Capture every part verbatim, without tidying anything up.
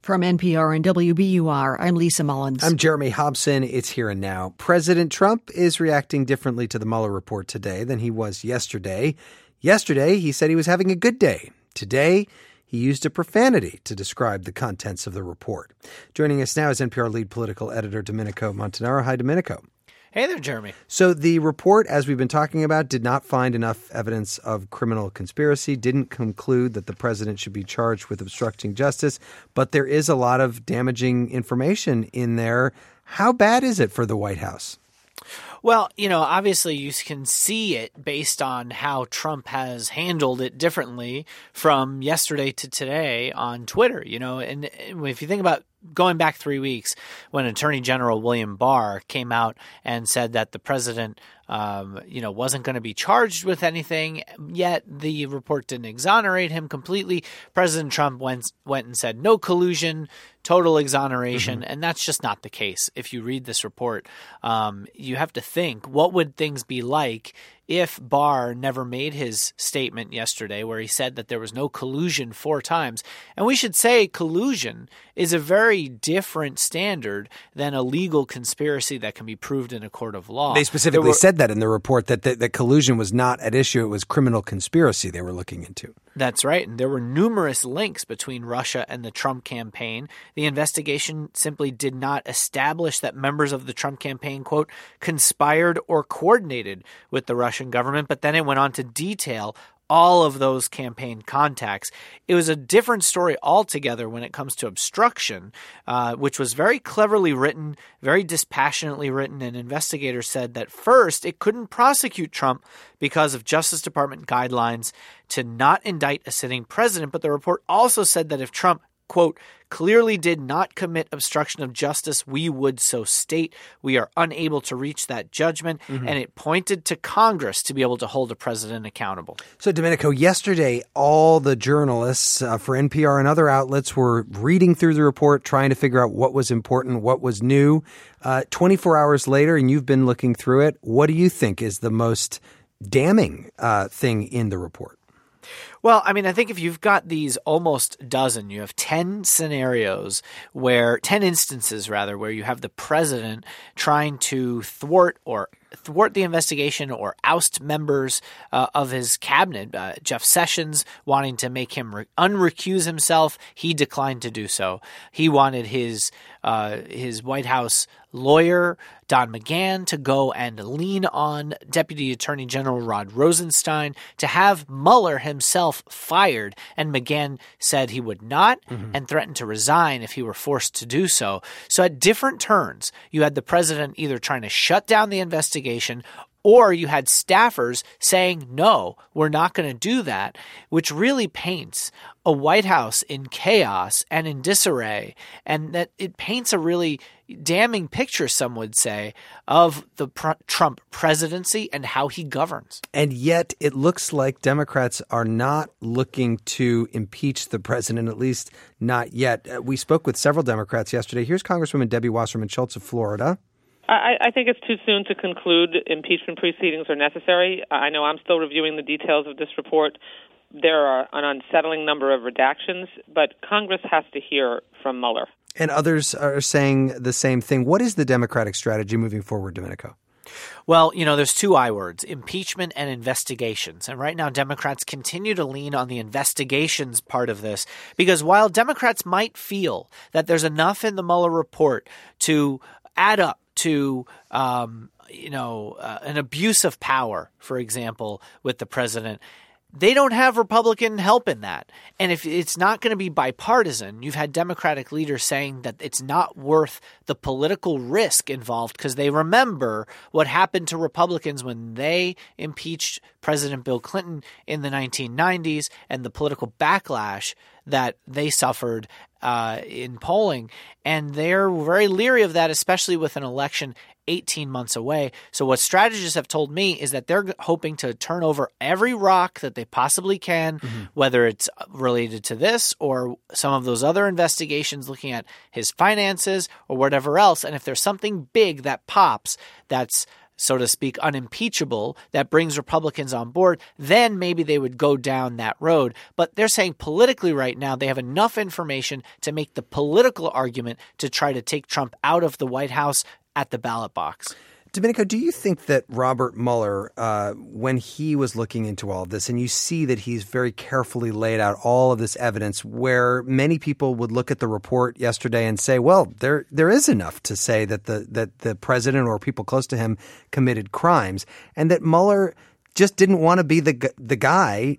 From N P R and W B U R, I'm Lisa Mullins. I'm Jeremy Hobson. It's Here and Now. President Trump is reacting differently to the Mueller report today than he was yesterday. Yesterday, he said he was having a good day. Today, he used a profanity to describe the contents of the report. Joining us now is N P R lead political editor Domenico Montanaro. Hi, Domenico. Hey there, Jeremy. So the report, as we've been talking about, did not find enough evidence of criminal conspiracy, didn't conclude that the president should be charged with obstructing justice, but there is a lot of damaging information in there. How bad is it for the White House? Well, you know, obviously you can see it based on how Trump has handled it differently from yesterday to today on Twitter, you know, and if you think about going back three weeks when Attorney General William Barr came out and said that the president, um, you know, wasn't going to be charged with anything, yet the report didn't exonerate him completely. President Trump went went and said no collusion, total exoneration, mm-hmm. and that's just not the case. If you read this report, um, you have to think, what would things be like if Barr never made his statement yesterday where he said that there was no collusion four times? And we should say collusion is a very different standard than a legal conspiracy that can be proved in a court of law. They specifically were, said that in the report, that, that, that collusion was not at issue. It was criminal conspiracy they were looking into. That's right. And there were numerous links between Russia and the Trump campaign. The investigation simply did not establish that members of the Trump campaign, quote, conspired or coordinated with the Russian government, but then it went on to detail all of those campaign contacts. It was a different story altogether when it comes to obstruction, uh, which was very cleverly written, very dispassionately written, and investigators said that first it couldn't prosecute Trump because of Justice Department guidelines to not indict a sitting president, but the report also said that if Trump, quote, clearly did not commit obstruction of justice, we would so state. We are unable to reach that judgment. Mm-hmm. And it pointed to Congress to be able to hold a president accountable. So, Domenico, yesterday, all the journalists uh, for N P R and other outlets were reading through the report, trying to figure out what was important, what was new. Uh, twenty-four hours later, and you've been looking through it, what do you think is the most damning uh, thing in the report? Well, I mean, I think if you've got these almost dozen, you have ten scenarios where, ten instances rather, where you have the president trying to thwart or thwart the investigation or oust members uh, of his cabinet. Uh, Jeff Sessions wanting to make him re- unrecuse himself. He declined to do so. He wanted his uh, his White House lawyer, Don McGahn, to go and lean on Deputy Attorney General Rod Rosenstein to have Mueller himself fired. And McGahn said he would not mm-hmm. and threatened to resign if he were forced to do so. So at different turns, you had the president either trying to shut down the investigation or you had staffers saying, no, we're not going to do that, which really paints a White House in chaos and in disarray, and that it paints a really damning picture, some would say, of the pr- Trump presidency and how he governs. And yet it looks like Democrats are not looking to impeach the president, at least not yet. Uh, we spoke with several Democrats yesterday. Here's Congresswoman Debbie Wasserman Schultz of Florida. I, I think it's too soon to conclude impeachment proceedings are necessary. I know I'm still reviewing the details of this report. There are an unsettling number of redactions, but Congress has to hear from Mueller. And others are saying the same thing. What is the Democratic strategy moving forward, Domenico? Well, you know, there's two I words, impeachment and investigations. And right now, Democrats continue to lean on the investigations part of this because while Democrats might feel that there's enough in the Mueller report to add up to, um, you know, uh, an abuse of power, for example, with the president, they don't have Republican help in that. And if it's not going to be bipartisan, you've had Democratic leaders saying that it's not worth the political risk involved because they remember what happened to Republicans when they impeached President Bill Clinton in the nineteen nineties and the political backlash that they suffered uh, in polling. And they're very leery of that, especially with an election eighteen months away. So what strategists have told me is that they're hoping to turn over every rock that they possibly can, mm-hmm. whether it's related to this or some of those other investigations looking at his finances or whatever else. And if there's something big that pops that's so to speak, unimpeachable that brings Republicans on board, then maybe they would go down that road. But they're saying politically right now they have enough information to make the political argument to try to take Trump out of the White House at the ballot box. Domenico, do you think that Robert Mueller, uh, when he was looking into all of this, and you see that he's very carefully laid out all of this evidence where many people would look at the report yesterday and say, well, there there is enough to say that the that the president or people close to him committed crimes, and that Mueller just didn't want to be the the guy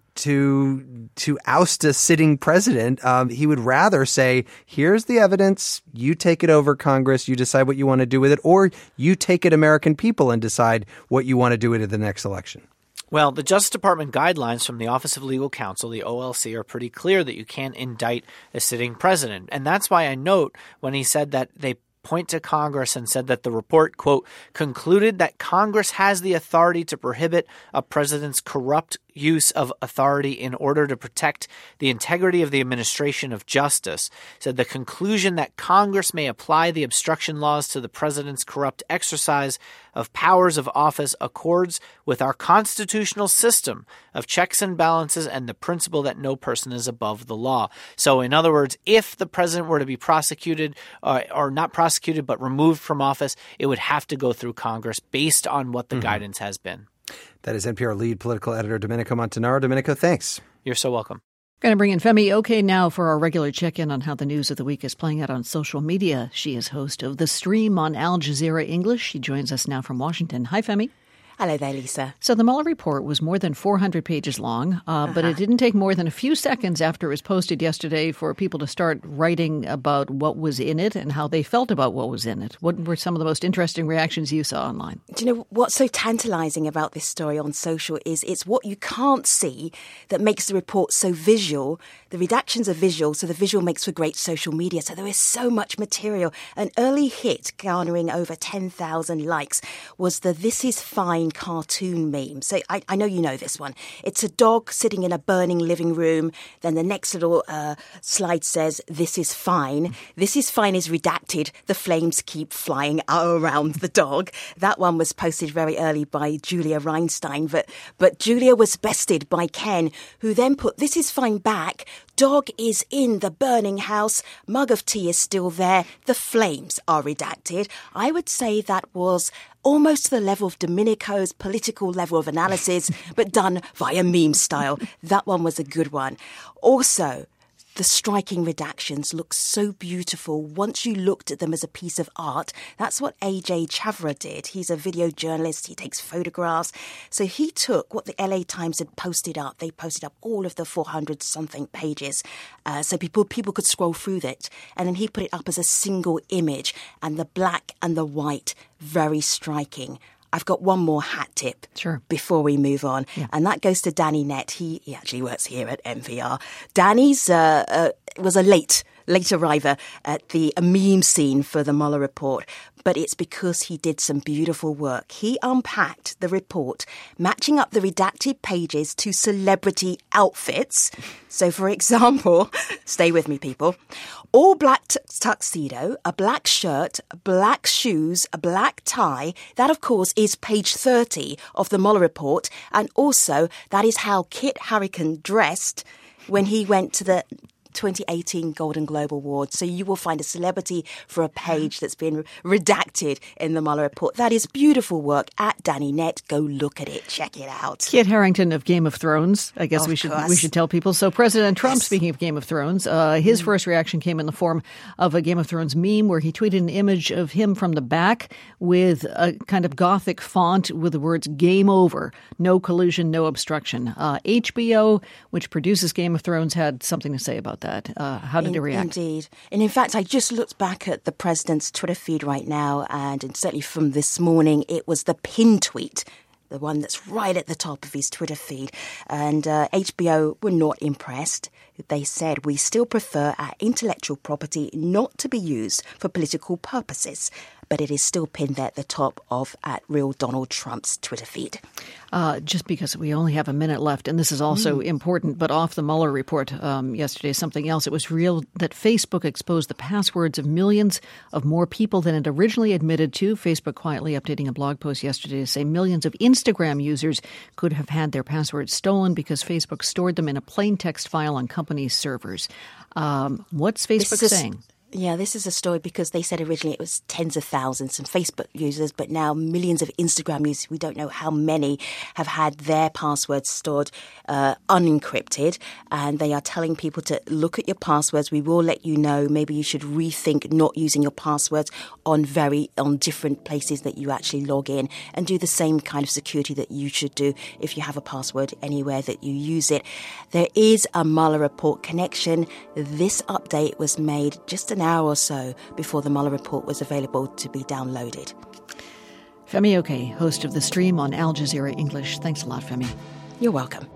to to oust a sitting president. Um, he would rather say, here's the evidence, you take it over, Congress, you decide what you want to do with it, or you take it, American people, and decide what you want to do with it in the next election. Well, the Justice Department guidelines from the Office of Legal Counsel, the O L C, are pretty clear that you can't indict a sitting president. And that's why I note when he said that they point to Congress and said that the report, quote, concluded that Congress has the authority to prohibit a president's corrupt use of authority in order to protect the integrity of the administration of justice, said the conclusion that Congress may apply the obstruction laws to the president's corrupt exercise of powers of office accords with our constitutional system of checks and balances and the principle that no person is above the law. So in other words, if the president were to be prosecuted uh, or not prosecuted but removed from office, it would have to go through Congress based on what the mm-hmm. guidance has been. That is N P R lead political editor Domenico Montanaro. Domenico, thanks. You're so welcome. Going to bring in Femi Oke now for our regular check-in on how the news of the week is playing out on social media. She is host of The Stream on Al Jazeera English. She joins us now from Washington. Hi, Femi. Hello there, Lisa. So the Mueller report was more than four hundred pages long, uh, uh-huh. but it didn't take more than a few seconds after it was posted yesterday for people to start writing about what was in it and how they felt about what was in it. What were some of the most interesting reactions you saw online? Do you know what's so tantalizing about this story on social is it's what you can't see that makes the report so visual. The redactions are visual, so the visual makes for great social media. So there is so much material. An early hit garnering over ten thousand likes was the This Is Fine cartoon meme. So I, I know you know this one. It's a dog sitting in a burning living room. Then the next little uh, slide says, this is fine. This is fine is redacted. The flames keep flying around the dog. That one was posted very early by Julia Reinstein. But, but Julia was bested by Ken, who then put, this is fine back. Dog is in the burning house. Mug of tea is still there. The flames are redacted. I would say that was almost to the level of Domenico's political level of analysis, but done via meme style. That one was a good one. Also, the striking redactions look so beautiful once you looked at them as a piece of art. That's what A J Chavra did. He's a video journalist. He takes photographs. So he took what the L A Times had posted up. They posted up all of the four hundred something pages. Uh, so people people could scroll through it. And then he put it up as a single image. And the black and the white, very striking. I've got one more hat tip sure. before we move on, yeah. and that goes to Danny Nett. He, he actually works here at N P R. Danny's uh, uh, was a late, late arriver at the a meme scene for the Mueller report, but it's because he did some beautiful work. He unpacked the report, matching up the redacted pages to celebrity outfits. So, for example, stay with me, people. All black t- tuxedo, a black shirt, black shoes, a black tie. That, of course, is page thirty of the Mueller report. And also, that is how Kit Harington dressed when he went to the twenty eighteen Golden Globe Awards. So you will find a celebrity for a page that's been redacted in the Mueller report. That is beautiful work at Danny Nett. Go look at it. Check it out. Kit Harington of Game of Thrones. I guess of we should course. we should tell people. So President Trump, yes. speaking of Game of Thrones, uh, his mm. first reaction came in the form of a Game of Thrones meme where he tweeted an image of him from the back with a kind of gothic font with the words "Game over, no collusion, no obstruction." Uh, H B O, which produces Game of Thrones, had something to say about that. Uh, how did in, it react? Indeed. And in fact, I just looked back at the president's Twitter feed right now, and certainly from this morning, it was the pin tweet, the one that's right at the top of his Twitter feed. And uh, H B O were not impressed. they said, we still prefer our intellectual property not to be used for political purposes. But it is still pinned there at the top of at Real Donald Trump's Twitter feed. Uh, just because we only have a minute left, and this is also mm. important, but off the Mueller report um, yesterday, something else. It was real that Facebook exposed the passwords of millions of more people than it originally admitted to. Facebook quietly updating a blog post yesterday to say millions of Instagram users could have had their passwords stolen because Facebook stored them in a plain text file on company servers. Um, what's Facebook is- saying? Yeah, this is a story because they said originally it was tens of thousands of Facebook users, but now millions of Instagram users, we don't know how many, have had their passwords stored uh, unencrypted. And they are telling people to look at your passwords. We will let you know. Maybe you should rethink not using your passwords on very on different places that you actually log in, and do the same kind of security that you should do if you have a password anywhere that you use it. There is a Mueller report connection. This update was made just an hour or so before the Mueller report was available to be downloaded. Femi Oke, host of The Stream on Al Jazeera English. Thanks a lot, Femi. You're welcome.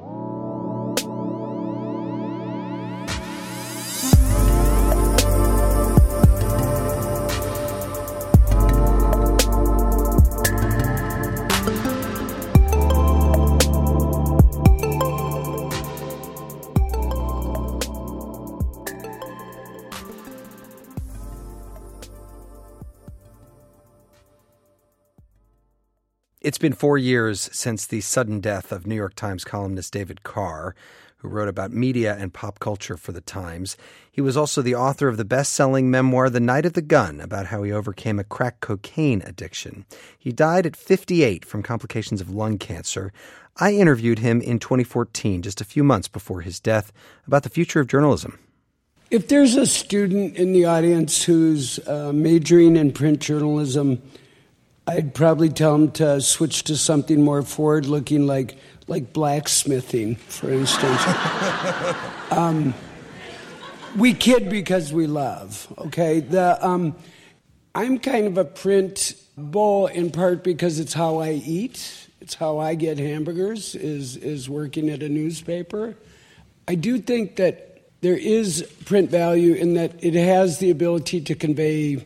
It's been four years since the sudden death of New York Times columnist David Carr, who wrote about media and pop culture for the Times. He was also the author of the best-selling memoir The Night of the Gun, about how he overcame a crack cocaine addiction. He died at fifty-eight from complications of lung cancer. I interviewed him in twenty fourteen, just a few months before his death, about the future of journalism. If there's a student in the audience who's uh, majoring in print journalism, I'd probably tell him to switch to something more forward-looking, like like blacksmithing, for instance. um, we kid because we love, okay? The um, I'm kind of a print bull in part because it's how I eat. It's how I get hamburgers, is is working at a newspaper. I do think that there is print value in that it has the ability to convey.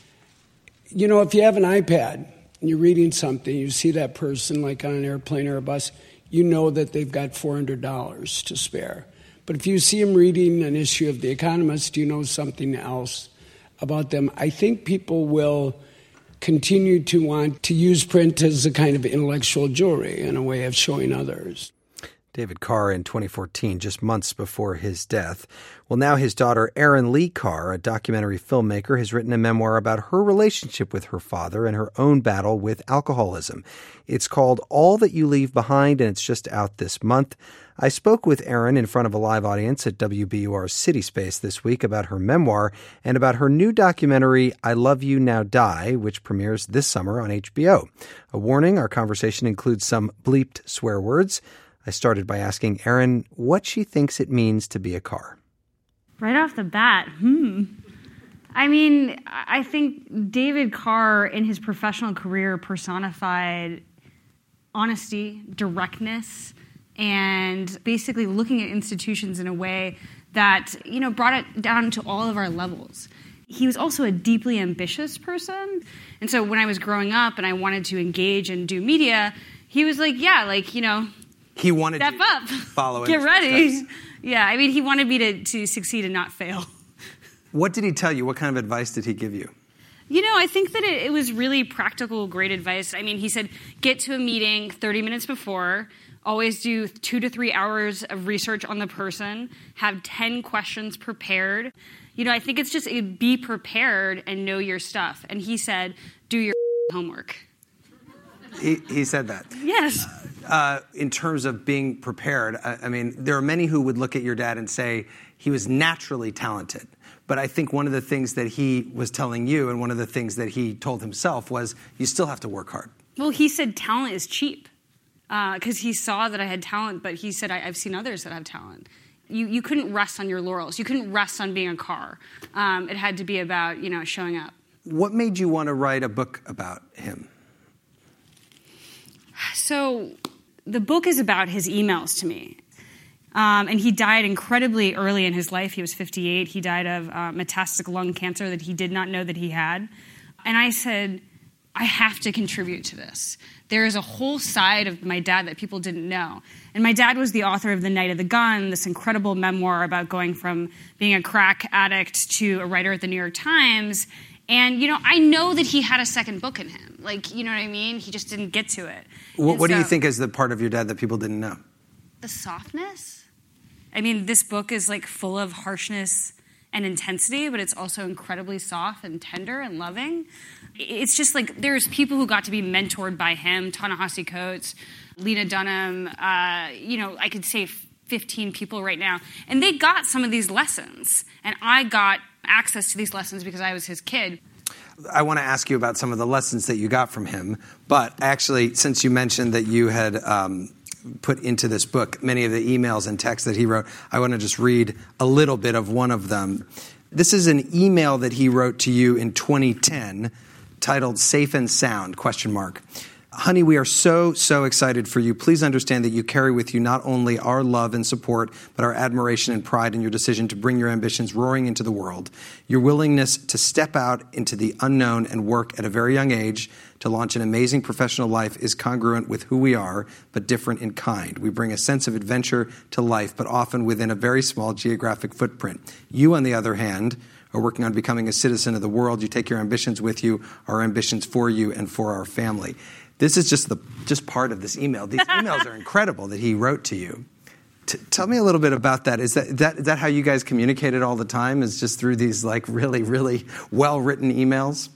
You know, if you have an iPad and you're reading something, you see that person like on an airplane or a bus, you know that they've got four hundred dollars to spare. But if you see them reading an issue of The Economist, you know something else about them. I think people will continue to want to use print as a kind of intellectual jewelry and a way of showing others. David Carr in twenty fourteen, just months before his death. Well, now his daughter, Erin Lee Carr, a documentary filmmaker, has written a memoir about her relationship with her father and her own battle with alcoholism. It's called All That You Leave Behind, and it's just out this month. I spoke with Erin in front of a live audience at W B U R's City Space this week about her memoir and about her new documentary, I Love You Now Die, which premieres this summer on H B O. A warning, our conversation includes some bleeped swear words. I started by asking Erin what she thinks it means to be a Carr. Right off the bat, hmm. I mean, I think David Carr in his professional career personified honesty, directness, and basically looking at institutions in a way that, you know, brought it down to all of our levels. He was also a deeply ambitious person. And so when I was growing up and I wanted to engage and do media, he was like, yeah, like, you know, He wanted Step to up. follow Get ready. steps. Yeah, I mean, he wanted me to, to succeed and not fail. What did he tell you? What kind of advice did he give you? You know, I think that it, it was really practical, great advice. I mean, he said, get to a meeting thirty minutes before, always do two to three hours of research on the person, have ten questions prepared. You know, I think it's just it, be prepared and know your stuff. And he said, do your homework. He, he said that. Yes. Uh, in terms of being prepared, I, I mean, there are many who would look at your dad and say he was naturally talented. But I think one of the things that he was telling you and one of the things that he told himself was you still have to work hard. Well, he said talent is cheap because uh, he saw that I had talent, but he said I, I've seen others that have talent. You you couldn't rest on your laurels. You couldn't rest on being a Carr. Um, it had to be about, you know, showing up. What made you want to write a book about him? So the book is about his emails to me. Um, and he died incredibly early in his life. He was fifty-eight. He died of uh, metastatic lung cancer that he did not know that he had. And I said, I have to contribute to this. There is a whole side of my dad that people didn't know. And my dad was the author of The Night of the Gun, this incredible memoir about going from being a crack addict to a writer at the New York Times. And, you know, I know that he had a second book in him. Like, you know what I mean? He just didn't get to it. What, what so, do you think is the part of your dad that people didn't know? The softness. I mean, this book is, like, full of harshness and intensity, but it's also incredibly soft and tender and loving. It's just like there's people who got to be mentored by him, Ta-Nehisi Coates, Lena Dunham, uh, you know, I could say fifteen people right now. And they got some of these lessons. And I got access to these lessons because I was his kid. I want to ask you about some of the lessons that you got from him. But actually, since you mentioned that you had um, put into this book many of the emails and texts that he wrote, I want to just read a little bit of one of them. This is an email that he wrote to you in twenty ten titled Safe and Sound, question mark. Honey, we are so, so excited for you. Please understand that you carry with you not only our love and support, but our admiration and pride in your decision to bring your ambitions roaring into the world. Your willingness to step out into the unknown and work at a very young age to launch an amazing professional life is congruent with who we are, but different in kind. We bring a sense of adventure to life, but often within a very small geographic footprint. You, on the other hand, are working on becoming a citizen of the world. You take your ambitions with you, our ambitions for you and for our family. This is just the just part of this email. These emails are incredible that he wrote to you. T- tell me a little bit about that. Is that, that is that how you guys communicated all the time? Is just through these like really, really well-written emails?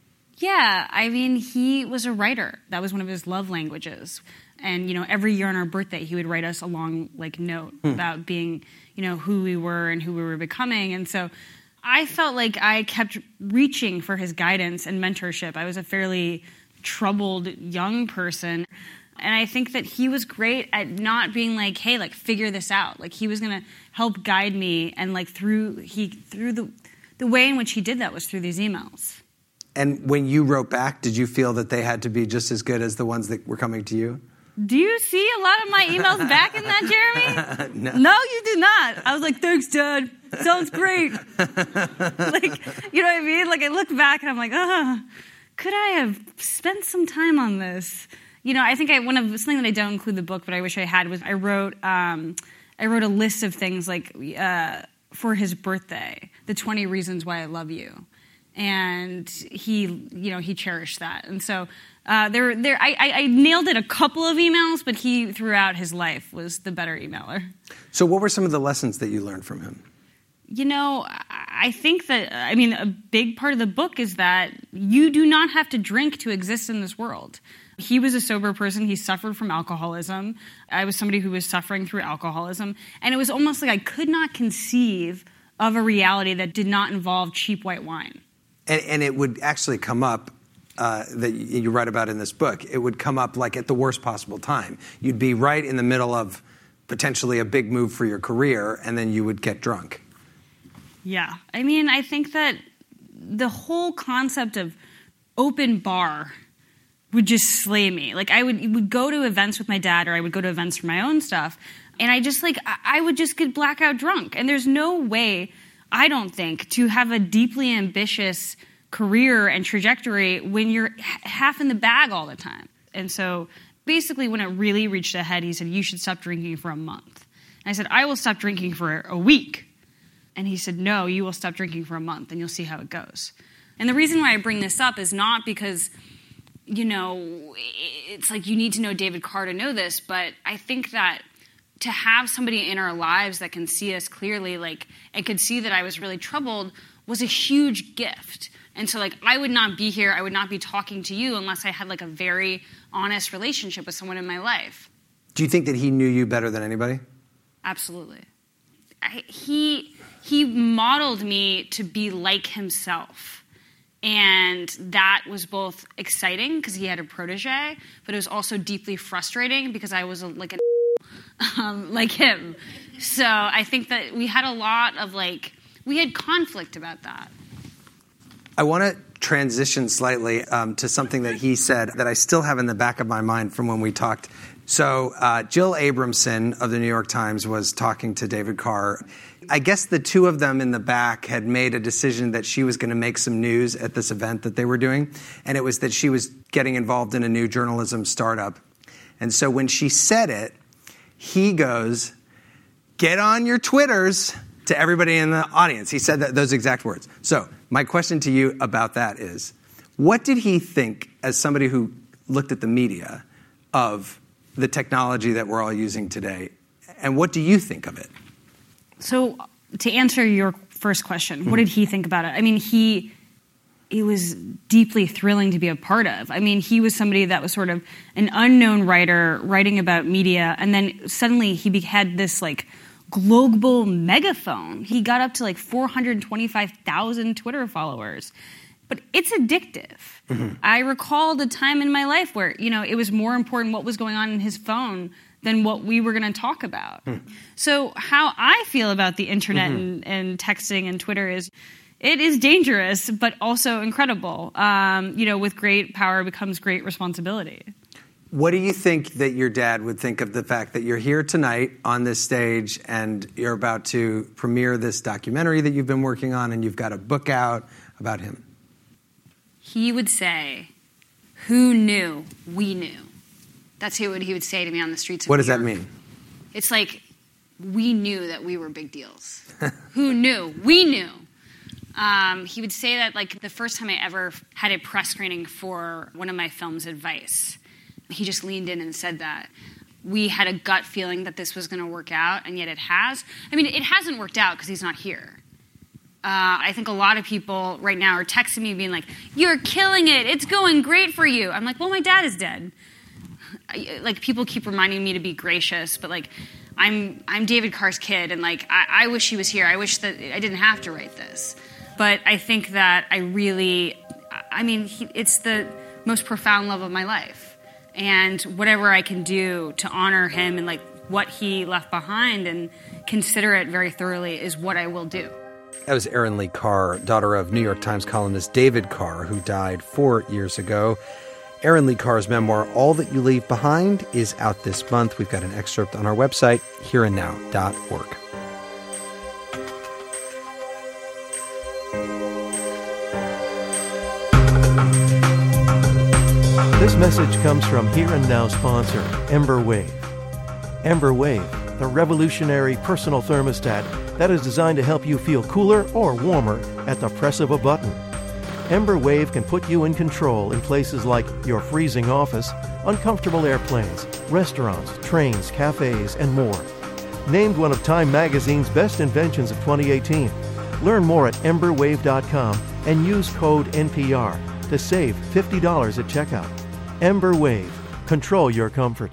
Yeah, I mean, he was a writer. That was one of his love languages. And, you know, every year on our birthday, he would write us a long, like, note hmm. about being, you know, who we were and who we were becoming. And so I felt like I kept reaching for his guidance and mentorship. I was a fairly troubled young person. And I think that he was great at not being like, hey, like, figure this out. Like, he was going to help guide me. And, like, through he through the the way in which he did that was through these emails. And when you wrote back, did you feel that they had to be just as good as the ones that were coming to you? Do you see a lot of my emails back in that, Jeremy? no. No, you did not. I was like, thanks, Dad. Sounds great. Like, you know what I mean? Like, I look back and I'm like, oh, could I have spent some time on this? You know, I think I one of something that I don't include in the book, but I wish I had was I wrote um, I wrote a list of things like uh, for his birthday, the twenty reasons why I love you. And he, you know, he cherished that. And so uh, there, there, I, I nailed it a couple of emails, but he, throughout his life, was the better emailer. So what were some of the lessons that you learned from him? You know, I think that, I mean, a big part of the book is that you do not have to drink to exist in this world. He was a sober person. He suffered from alcoholism. I was somebody who was suffering through alcoholism. And it was almost like I could not conceive of a reality that did not involve cheap white wine. And, and it would actually come up, uh, that you write about in this book, it would come up like at the worst possible time. You'd be right in the middle of potentially a big move for your career, and then you would get drunk. Yeah. I mean, I think that the whole concept of open bar would just slay me. Like, I would, would go to events with my dad, or I would go to events for my own stuff, and I just, like, I would just get blackout drunk. And there's no way, I don't think, to have a deeply ambitious career and trajectory when you're h- half in the bag all the time. And so basically when it really reached a head, he said, you should stop drinking for a month. And I said, I will stop drinking for a week. And he said, no, you will stop drinking for a month and you'll see how it goes. And the reason why I bring this up is not because, you know, it's like you need to know David Carr to know this, but I think that to have somebody in our lives that can see us clearly, like, and could see that I was really troubled was a huge gift. And so, like, I would not be here, I would not be talking to you unless I had, like, a very honest relationship with someone in my life. Do you think that he knew you better than anybody? Absolutely. I, he he modeled me to be like himself. And that was both exciting because he had a protege, but it was also deeply frustrating because I was a, like a um, like him. So I think that we had a lot of, like, we had conflict about that. I want to transition slightly um, to something that he said that I still have in the back of my mind from when we talked. So uh, Jill Abramson of the New York Times was talking to David Carr. I guess the two of them in the back had made a decision that she was going to make some news at this event that they were doing, and it was that she was getting involved in a new journalism startup. And so when she said it, he goes, "Get on your Twitters," to everybody in the audience. He said that, those exact words. So my question to you about that is, what did he think, as somebody who looked at the media, of the technology that we're all using today? And what do you think of it? So to answer your first question, mm-hmm. what did he think about it? I mean, he it was deeply thrilling to be a part of. I mean, he was somebody that was sort of an unknown writer writing about media, and then suddenly he had this like global megaphone. He got up to like four hundred twenty-five thousand Twitter followers. But it's addictive. Mm-hmm. I recalled a time in my life where, you know, it was more important what was going on in his phone than what we were going to talk about. Mm. So how I feel about the internet mm-hmm. and, and texting and Twitter is it is dangerous, but also incredible. Um, you know, with great power becomes great responsibility. What do you think that your dad would think of the fact that you're here tonight on this stage and you're about to premiere this documentary that you've been working on and you've got a book out about him? He would say, "Who knew we knew?" That's what he would say to me on the streets of What does New that York. mean? It's like, we knew that we were big deals. Who knew? We knew. Um, he would say that like the first time I ever had a press screening for one of my films, Advice, he just leaned in and said that. We had a gut feeling that this was going to work out, and yet it has. I mean, it hasn't worked out because he's not here. Uh, I think a lot of people right now are texting me being like, "You're killing it. It's going great for you." I'm like, well, my dad is dead. I, like, people keep reminding me to be gracious, but, like, I'm I'm David Carr's kid, and, like, I, I wish he was here. I wish that I didn't have to write this. But I think that I really, I mean, he, it's the most profound love of my life. And whatever I can do to honor him and, like, what he left behind and consider it very thoroughly is what I will do. That was Erin Lee Carr, daughter of New York Times columnist David Carr, who died four years ago. Erin Lee Carr's memoir, All That You Leave Behind, is out this month. We've got an excerpt on our website, here and now dot org. This message comes from Here and Now sponsor, Ember Wave. Ember Wave, the revolutionary personal thermostat that is designed to help you feel cooler or warmer at the press of a button. Ember Wave can put you in control in places like your freezing office, uncomfortable airplanes, restaurants, trains, cafes, and more. Named one of Time Magazine's best inventions of twenty eighteen. Learn more at ember wave dot com and use code N P R to save fifty dollars at checkout. Ember Wave. Control your comfort.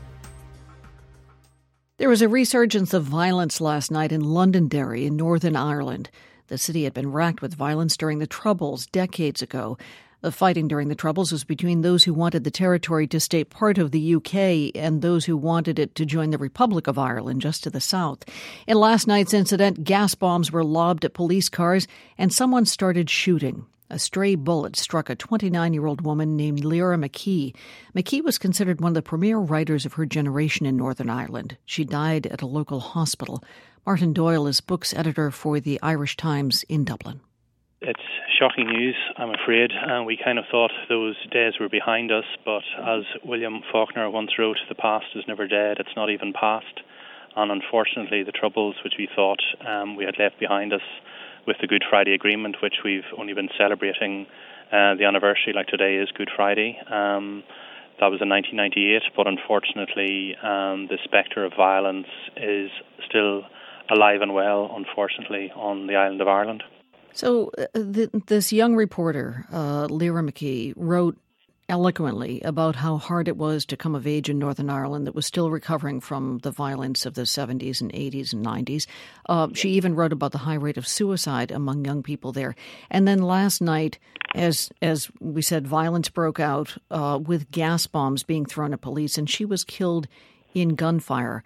There was a resurgence of violence last night in Londonderry in Northern Ireland. The city had been racked with violence during the Troubles decades ago. The fighting during the Troubles was between those who wanted the territory to stay part of the U K and those who wanted it to join the Republic of Ireland just to the south. In last night's incident, gas bombs were lobbed at police cars and someone started shooting. A stray bullet struck a twenty-nine-year-old woman named Lyra McKee. McKee was considered one of the premier writers of her generation in Northern Ireland. She died at a local hospital. Martin Doyle is books editor for the Irish Times in Dublin. It's shocking news, I'm afraid, and we kind of thought those days were behind us, but as William Faulkner once wrote, the past is never dead, it's not even past. And unfortunately, the Troubles, which we thought um, we had left behind us, with the Good Friday Agreement, which we've only been celebrating uh, the anniversary, like today is Good Friday. Um, that was in nineteen ninety-eight, but unfortunately um, the spectre of violence is still alive and well, unfortunately, on the island of Ireland. So uh, th- this young reporter, uh, Lyra McKee, wrote eloquently about how hard it was to come of age in Northern Ireland that was still recovering from the violence of the seventies and eighties and nineties. Uh, she even wrote about the high rate of suicide among young people there. And then last night, as as we said, violence broke out uh, with gas bombs being thrown at police, and she was killed in gunfire.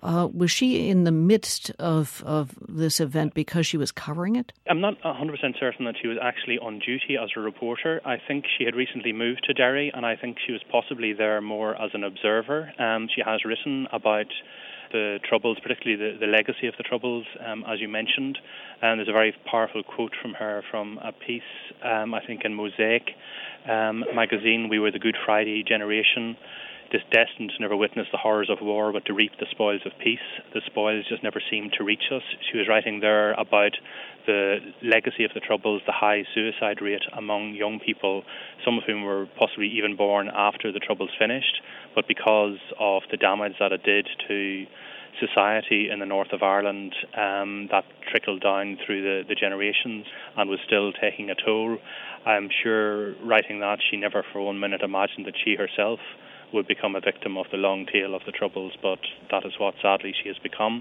Uh, was she in the midst of, of this event because she was covering it? I'm not one hundred percent certain that she was actually on duty as a reporter. I think she had recently moved to Derry, and I think she was possibly there more as an observer. Um, she has written about the Troubles, particularly the, the legacy of the Troubles, um, as you mentioned. And there's a very powerful quote from her from a piece, um, I think, in Mosaic um, magazine. We were the Good Friday generation, destined to never witness the horrors of war, but to reap the spoils of peace. The spoils just never seemed to reach us. She was writing there about the legacy of the Troubles, the high suicide rate among young people, some of whom were possibly even born after the Troubles finished, but because of the damage that it did to society in the north of Ireland, um, that trickled down through the, the generations and was still taking a toll. I'm sure writing that, she never for one minute imagined that she herself would become a victim of the long tail of the Troubles, but that is what sadly she has become.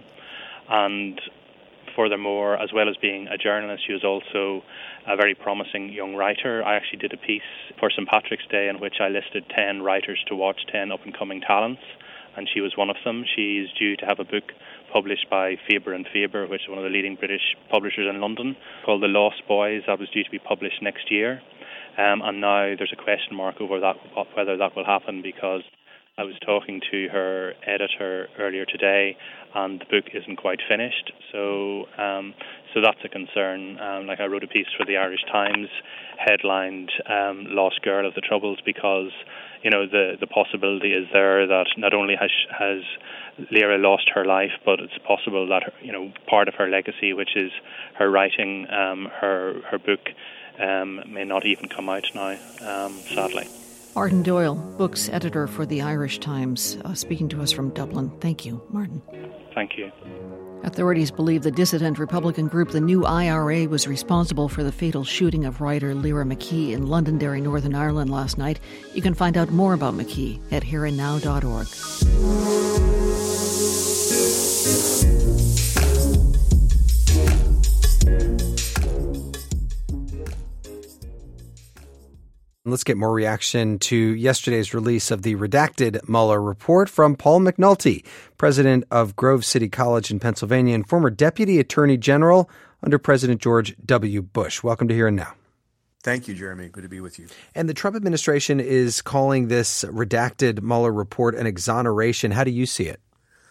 And furthermore, as well as being a journalist, she was also a very promising young writer. I actually did a piece for Saint Patrick's Day in which I listed ten writers to watch, ten up-and-coming talents, and she was one of them. She's due to have a book published by Faber and Faber, which is one of the leading British publishers in London, called The Lost Boys. That was due to be published next year. Um, and now there's a question mark over that, whether that will happen, because I was talking to her editor earlier today, and the book isn't quite finished. So, um, so that's a concern. Um, like I wrote a piece for the Irish Times, headlined um, "Lost Girl of the Troubles," because you know the the possibility is there that not only has has Lyra lost her life, but it's possible that her, you know part of her legacy, which is her writing, um, her her book, um, may not even come out now. Um, sadly. Martin Doyle, books editor for the Irish Times, uh, speaking to us from Dublin. Thank you, Martin. Thank you. Authorities believe the dissident Republican group, the New I R A, was responsible for the fatal shooting of writer Lyra McKee in Londonderry, Northern Ireland last night. You can find out more about McKee at here and now dot org. Let's get more reaction to yesterday's release of the redacted Mueller report from Paul McNulty, president of Grove City College in Pennsylvania and former deputy attorney general under President George W. Bush. Welcome to Here and Now. Thank you, Jeremy. Good to be with you. And the Trump administration is calling this redacted Mueller report an exoneration. How do you see it?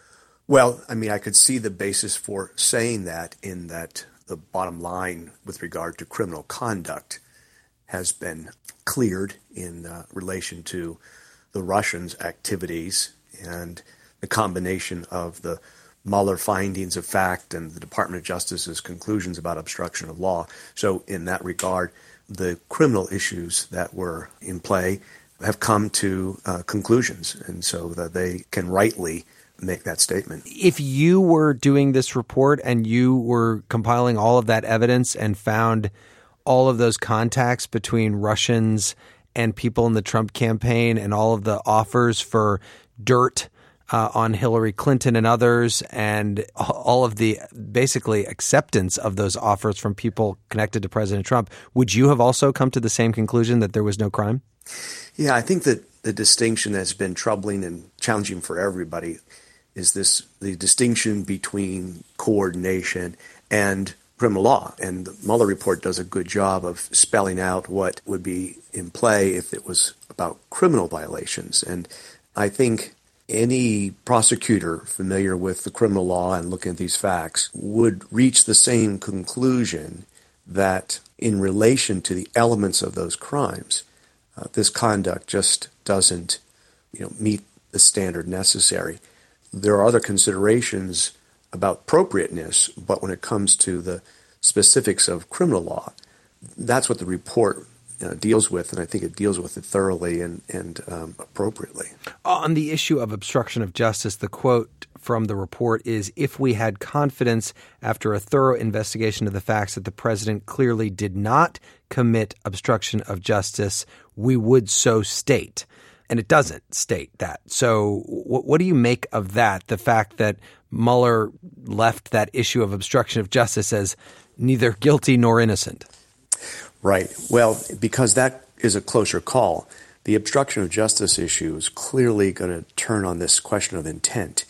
Well, I mean, I could see the basis for saying that in that the bottom line with regard to criminal conduct has been cleared in uh, relation to the Russians' activities, and the combination of the Mueller findings of fact and the Department of Justice's conclusions about obstruction of law. So in that regard, the criminal issues that were in play have come to uh, conclusions, and so that they can rightly make that statement. If you were doing this report and you were compiling all of that evidence and found all of those contacts between Russians and people in the Trump campaign and all of the offers for dirt uh, on Hillary Clinton and others, and all of the basically acceptance of those offers from people connected to President Trump, would you have also come to the same conclusion that there was no crime? Yeah, I think that the distinction that's been troubling and challenging for everybody is this the distinction between coordination and criminal law. And the Mueller report does a good job of spelling out what would be in play if it was about criminal violations. And I think any prosecutor familiar with the criminal law and looking at these facts would reach the same conclusion that in relation to the elements of those crimes, uh, this conduct just doesn't, you know, meet the standard necessary. There are other considerations about appropriateness, but when it comes to the specifics of criminal law, that's what the report uh, deals with, and I think it deals with it thoroughly and, and um, appropriately. On the issue of obstruction of justice, the quote from the report is, "If we had confidence after a thorough investigation of the facts that the president clearly did not commit obstruction of justice, we would so state." And it doesn't state that. So what, what do you make of that, the fact that Mueller left that issue of obstruction of justice as neither guilty nor innocent? Right. Well, because that is a closer call. The obstruction of justice issue is clearly going to turn on this question of intent.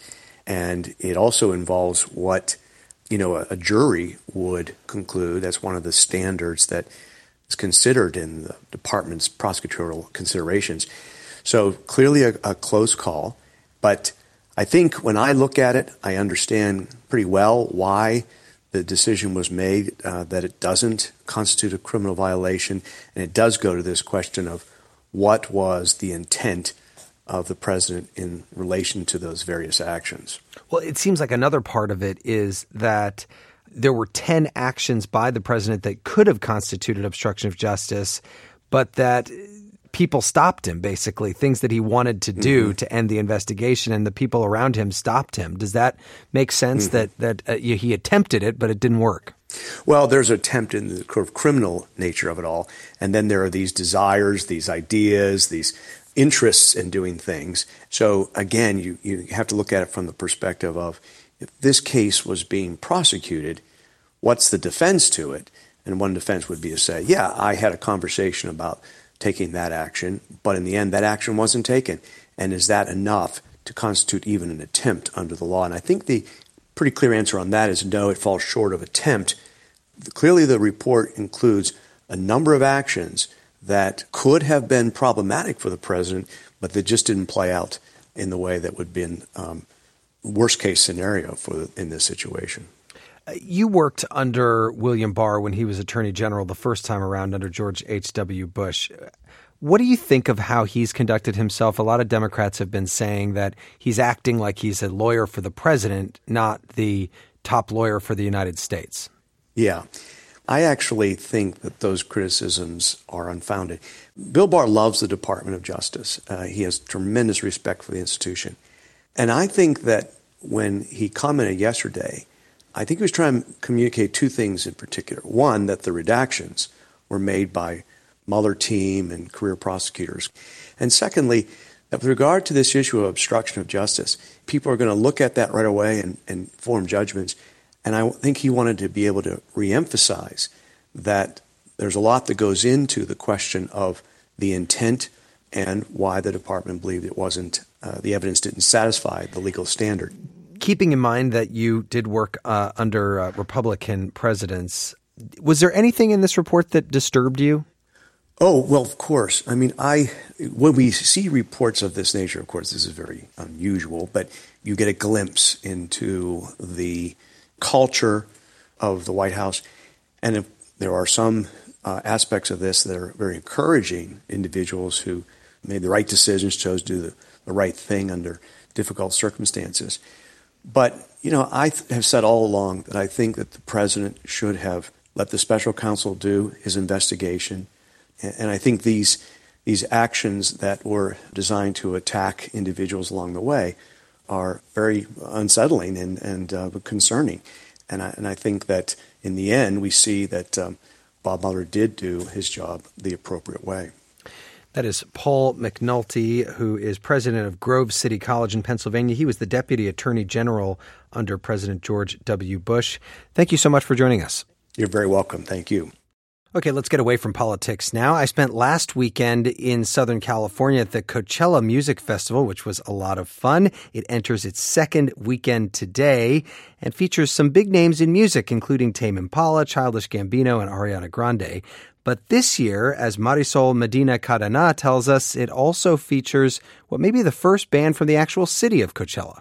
And it also involves what, you know, a, a jury would conclude. That's one of the standards that is considered in the department's prosecutorial considerations. So clearly a, a close call. But I think when I look at it, I understand pretty well why the decision was made uh, that it doesn't constitute a criminal violation. And it does go to this question of what was the intent of the president in relation to those various actions. Well, it seems like another part of it is that there were ten actions by the president that could have constituted obstruction of justice, but that people stopped him, basically, things that he wanted to do mm-hmm. to end the investigation, and the people around him stopped him. Does that make sense mm-hmm. that, that uh, he attempted it, but it didn't work? Well, there's an attempt in the sort of criminal nature of it all, and then there are these desires, these ideas, these interests in doing things. So again, you, you have to look at it from the perspective of, if this case was being prosecuted, what's the defense to it? And one defense would be to say, yeah, I had a conversation about taking that action, but in the end, that action wasn't taken. And is that enough to constitute even an attempt under the law? And I think the pretty clear answer on that is no, it falls short of attempt. Clearly, the report includes a number of actions that could have been problematic for the president, but that just didn't play out in the way that would have been um, worst case scenario for the, in this situation. You worked under William Barr when he was Attorney General the first time around under George H W. Bush. What do you think of how he's conducted himself? A lot of Democrats have been saying that he's acting like he's a lawyer for the president, not the top lawyer for the United States. Yeah. I actually think that those criticisms are unfounded. Bill Barr loves the Department of Justice. Uh, he has tremendous respect for the institution. And I think that when he commented yesterday, I think he was trying to communicate two things in particular. One, that the redactions were made by Mueller team and career prosecutors. And secondly, that with regard to this issue of obstruction of justice, people are going to look at that right away and, and form judgments. And I think he wanted to be able to reemphasize that there's a lot that goes into the question of the intent and why the department believed it wasn't, uh, the evidence didn't satisfy the legal standard. Keeping in mind that you did work uh, under uh, Republican presidents, was there anything in this report that disturbed you? Oh, well, of course. I mean, I when we see reports of this nature, of course, this is very unusual, but you get a glimpse into the culture of the White House. And if there are some uh, aspects of this that are very encouraging, individuals who made the right decisions, chose to do the, the right thing under difficult circumstances. But, you know, I th- have said all along that I think that the president should have let the special counsel do his investigation. And, and I think these these actions that were designed to attack individuals along the way are very unsettling and, and uh, concerning. And I, and I think that in the end, we see that um, Bob Mueller did do his job the appropriate way. That is Paul McNulty, who is president of Grove City College in Pennsylvania. He was the deputy attorney general under President George W. Bush. Thank you so much for joining us. You're very welcome. Thank you. Okay, let's get away from politics now. I spent last weekend in Southern California at the Coachella Music Festival, which was a lot of fun. It enters its second weekend today and features some big names in music, including Tame Impala, Childish Gambino, and Ariana Grande. But this year, as Marisol Medina Cadena tells us, it also features what may be the first band from the actual city of Coachella.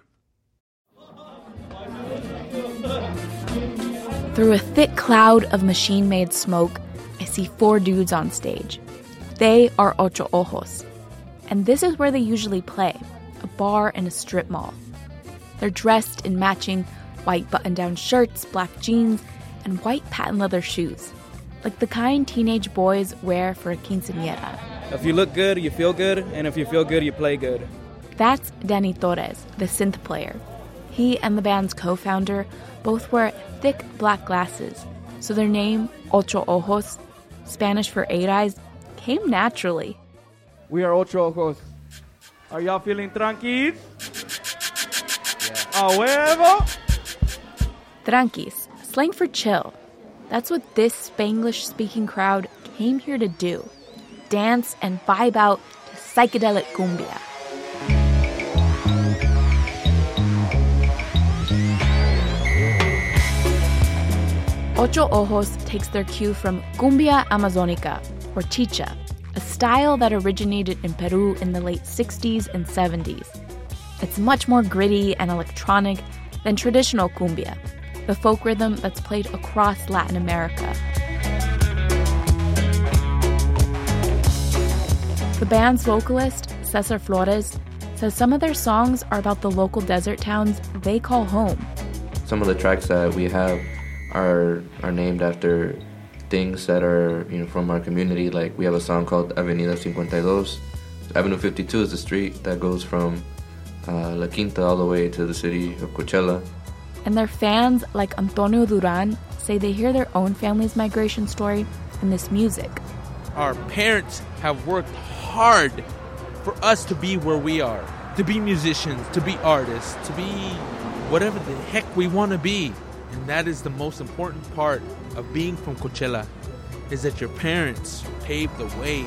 Through a thick cloud of machine-made smoke, I see four dudes on stage. They are Ocho Ojos. And this is where they usually play, a bar in a strip mall. They're dressed in matching white button-down shirts, black jeans, and white patent leather shoes, like the kind teenage boys wear for a quinceañera. If you look good, you feel good, and if you feel good, you play good. That's Danny Torres, the synth player. He and the band's co-founder both wear thick black glasses, so their name, Ocho Ojos, Spanish for eight eyes, came naturally. We are Ocho Ojos. Are y'all feeling tranquis? A huevo? Tranquis, slang for chill. That's what this Spanglish-speaking crowd came here to do. Dance and vibe out to psychedelic cumbia. Ocho Ojos takes their cue from cumbia amazonica, or chicha, a style that originated in Peru in the late sixties and seventies. It's much more gritty and electronic than traditional cumbia, the folk rhythm that's played across Latin America. The band's vocalist, Cesar Flores, says some of their songs are about the local desert towns they call home. Some of the tracks that we have are are named after things that are, you know, from our community. Like we have a song called Avenida fifty-two. Avenue fifty-two is the street that goes from uh, La Quinta all the way to the city of Coachella. And their fans, like Antonio Duran, say they hear their own family's migration story in this music. Our parents have worked hard for us to be where we are, to be musicians, to be artists, to be whatever the heck we want to be. And that is the most important part of being from Coachella, is that your parents paved the way.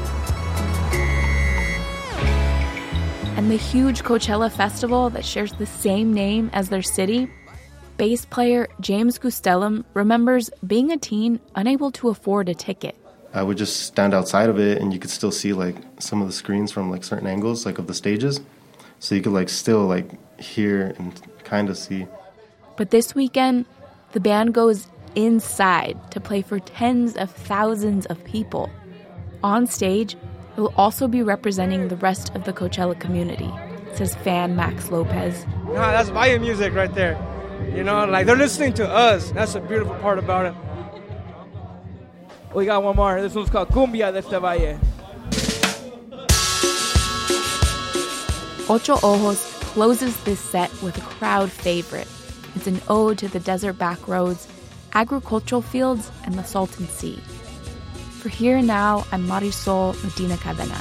And the huge Coachella festival that shares the same name as their city, bass player James Gustellum remembers being a teen unable to afford a ticket. I would just stand outside of it and you could still see like some of the screens from like certain angles, like of the stages. So you could like still like hear and kind of see. But this weekend, the band goes inside to play for tens of thousands of people. On stage, it will also be representing the rest of the Coachella community, says fan Max Lopez. Nah, that's Valle music right there. You know, like they're listening to us. That's the beautiful part about it. We got one more. This one's called Cumbia de este Valle. Ocho Ojos closes this set with a crowd favorite. It's an ode to the desert backroads, agricultural fields, and the Salton Sea. For Here and Now, I'm Marisol Medina Cadena.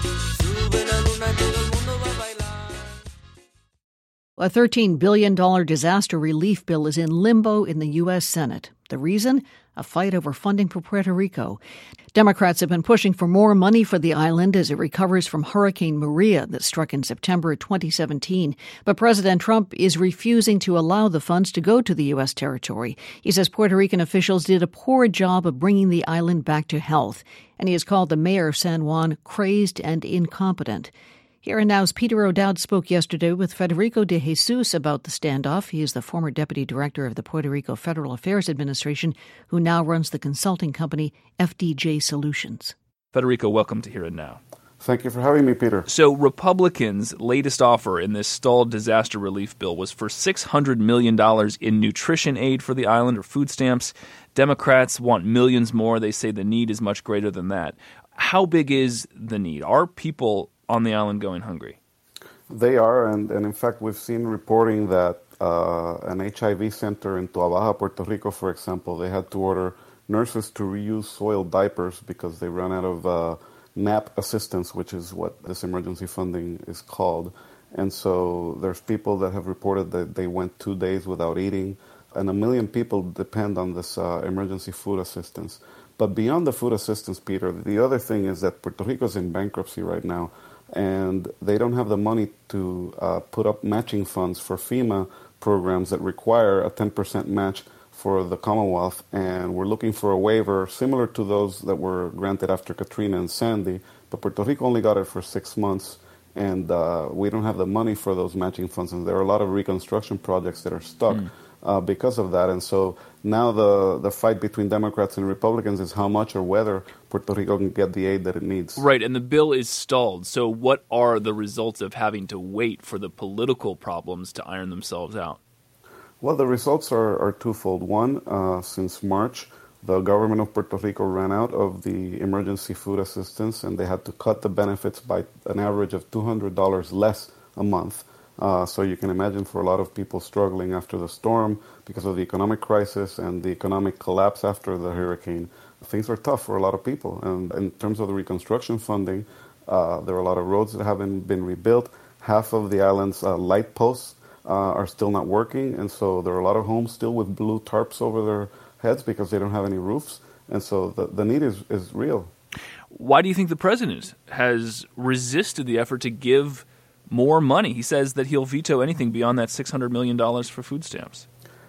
A thirteen billion dollars disaster relief bill is in limbo in the U S Senate. The reason? A fight over funding for Puerto Rico. Democrats have been pushing for more money for the island as it recovers from Hurricane Maria that struck in September twenty seventeen. But President Trump is refusing to allow the funds to go to the U S territory. He says Puerto Rican officials did a poor job of bringing the island back to health. And he has called the mayor of San Juan crazed and incompetent. Here and Now's Peter O'Dowd spoke yesterday with Federico de Jesus about the standoff. He is the former deputy director of the Puerto Rico Federal Affairs Administration, who now runs the consulting company F D J Solutions. Federico, welcome to Here and Now. Thank you for having me, Peter. So Republicans' latest offer in this stalled disaster relief bill was for six hundred million dollars in nutrition aid for the island, or food stamps. Democrats want millions more. They say the need is much greater than that. How big is the need? Are people on the island going hungry? They are, and, and in fact, we've seen reporting that uh, an H I V center in Toa Baja, Puerto Rico, for example, they had to order nurses to reuse soiled diapers because they ran out of uh, N A P assistance, which is what this emergency funding is called. And so there's people that have reported that they went two days without eating, and a million people depend on this uh, emergency food assistance. But beyond the food assistance, Peter, the other thing is that Puerto Rico is in bankruptcy right now, and they don't have the money to uh, put up matching funds for FEMA programs that require a ten percent match for the Commonwealth, and we're looking for a waiver similar to those that were granted after Katrina and Sandy, but Puerto Rico only got it for six months, and uh, we don't have the money for those matching funds, and there are a lot of reconstruction projects that are stuck mm. uh, because of that, and so now the, the fight between Democrats and Republicans is how much or whether Puerto Rico can get the aid that it needs. Right, and the bill is stalled. So what are the results of having to wait for the political problems to iron themselves out? Well, the results are, are twofold. One, uh, since March, the government of Puerto Rico ran out of the emergency food assistance, and they had to cut the benefits by an average of two hundred dollars less a month. Uh, so you can imagine for a lot of people struggling after the storm because of the economic crisis and the economic collapse after the hurricane, things are tough for a lot of people. And in terms of the reconstruction funding, uh, there are a lot of roads that haven't been rebuilt. Half of the island's uh, light posts uh, are still not working, and so there are a lot of homes still with blue tarps over their heads because they don't have any roofs. And so the, the need is, is real. Why do you think the president has resisted the effort to give more money? He says that he'll veto anything beyond that six hundred million dollars for food stamps.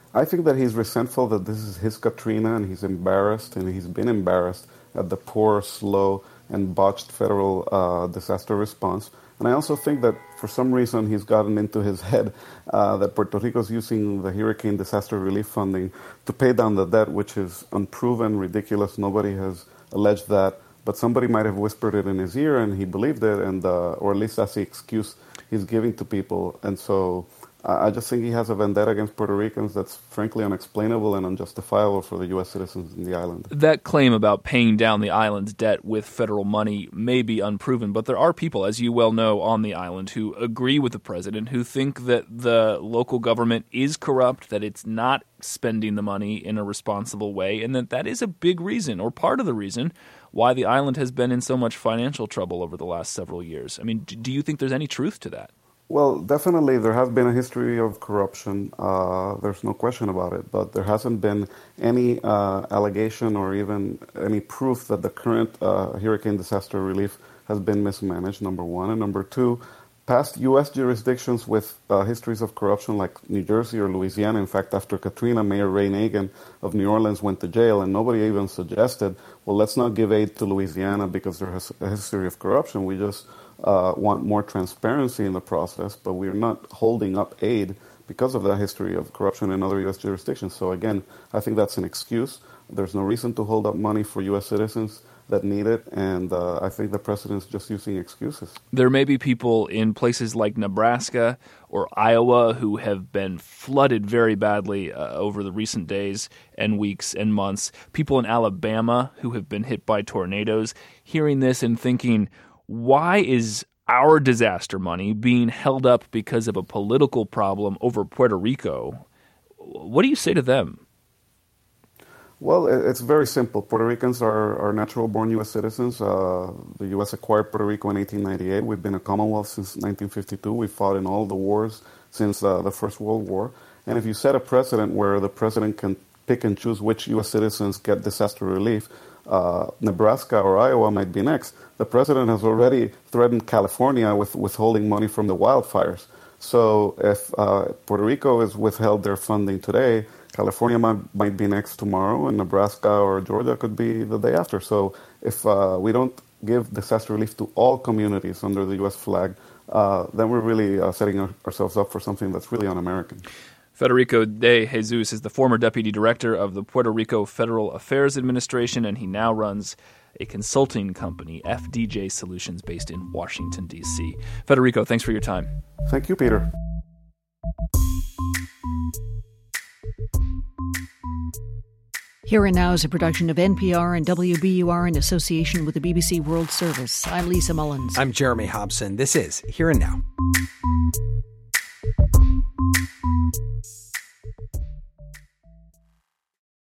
I think that he's resentful that this is his Katrina, and he's embarrassed, and he's been embarrassed at the poor, slow, and botched federal uh, disaster response. And I also think that for some reason he's gotten into his head uh, that Puerto Rico is using the hurricane disaster relief funding to pay down the debt, which is unproven, ridiculous. Nobody has alleged that, but somebody might have whispered it in his ear, and he believed it, and uh, or at least that's the excuse he's giving to people. And so uh, I just think he has a vendetta against Puerto Ricans that's frankly unexplainable and unjustifiable for the U S citizens in the island. That claim about paying down the island's debt with federal money may be unproven, but there are people, as you well know, on the island who agree with the president, who think that the local government is corrupt, that it's not spending the money in a responsible way, and that that is a big reason, or part of the reason, why the island has been in so much financial trouble over the last several years. I mean, do you think there's any truth to that? Well, definitely there has been a history of corruption. Uh, there's no question about it. But there hasn't been any uh, allegation or even any proof that the current uh, hurricane disaster relief has been mismanaged, number one. And number two, past U S jurisdictions with uh, histories of corruption like New Jersey or Louisiana. In fact, after Katrina, Mayor Ray Nagin of New Orleans went to jail, and nobody even suggested, well, let's not give aid to Louisiana because there has a history of corruption. We just uh, want more transparency in the process, but we're not holding up aid because of that history of corruption in other U S jurisdictions. So again, I think that's an excuse. There's no reason to hold up money for U S citizens that need it, and uh, I think the president's just using excuses. There may be people in places like Nebraska or Iowa who have been flooded very badly uh, over the recent days and weeks and months. People in Alabama who have been hit by tornadoes, hearing this and thinking, why is our disaster money being held up because of a political problem over Puerto Rico? What do you say to them? Well, it's very simple. Puerto Ricans are, are natural-born U S citizens. Uh, the U S acquired Puerto Rico in eighteen ninety-eight. We've been a Commonwealth since nineteen fifty-two. We fought in all the wars since uh, the First World War. And if you set a precedent where the president can pick and choose which U S citizens get disaster relief, uh, Nebraska or Iowa might be next. The president has already threatened California with withholding money from the wildfires. So if uh, Puerto Rico is withheld their funding today, California might, might be next tomorrow, and Nebraska or Georgia could be the day after. So if uh, we don't give disaster relief to all communities under the U S flag, uh, then we're really uh, setting our, ourselves up for something that's really un-American. Federico de Jesus is the former deputy director of the Puerto Rico Federal Affairs Administration, and he now runs a consulting company, F D J Solutions, based in Washington, D C Federico, thanks for your time. Thank you, Peter. Here and Now is a production of N P R and W B U R in association with the B B C World Service. I'm Lisa Mullins. I'm Jeremy Hobson. This is Here and Now.